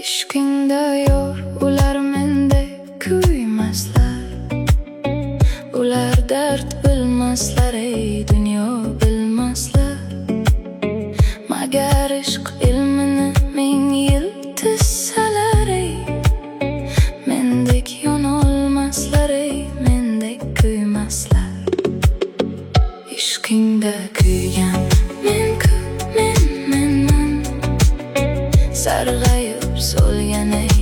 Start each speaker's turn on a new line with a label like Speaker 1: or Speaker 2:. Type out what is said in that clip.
Speaker 1: Ishqingda yor ular mendek kuymaslar, ular dard bilmaslar, ey dunyo bilmaslar. Magar ishq ilmini ming yil tizsalar, ey mendek yonolmaslar, ey mendek kuymaslar. Ishqingda kuygan menman, sarg'ayib so'lgan ey